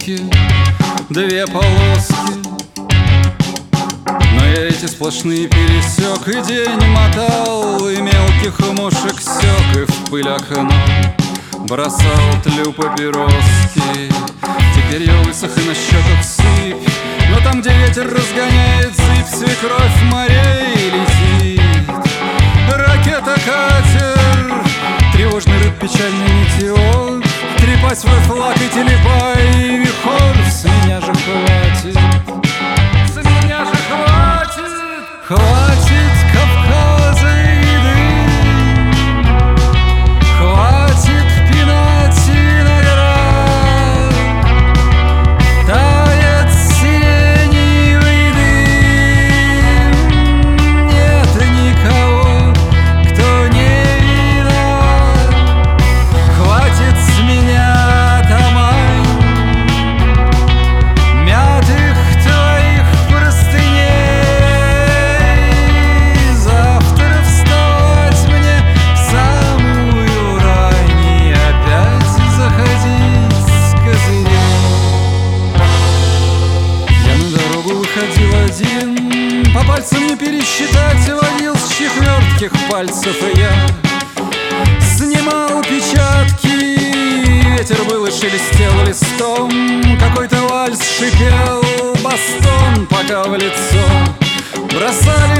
полоски, две полоски. Но я эти сплошные пересек, и день мотал, и мелких мушек сёк, и в пыль окно бросал тлю папироски. Теперь я высох, и на щеках сыпь, но там, где ветер разгоняет зыбь, свекровь морей летит. Ракета-катер, тревожный рыб, печальный метеор, трепать свой флаг и телепай, и вихор. С меня же хватит, с меня же хватит, хватит Кавказа и дым, хватит пинать виноград, тает сиреневый дым. Нет никого, кто не виноват, хватит с меня тамань, мятых твоих простыней. Завтра вставать мне в самую рань и опять заходить с козырей. Я на дорогу выходил один, по пальцам не пересчитать, водил с четвертких пальцев, и я снимал печатки. Ветер был и шелестел листом, какой-то вальс шипел, бастон пока в лицо бросали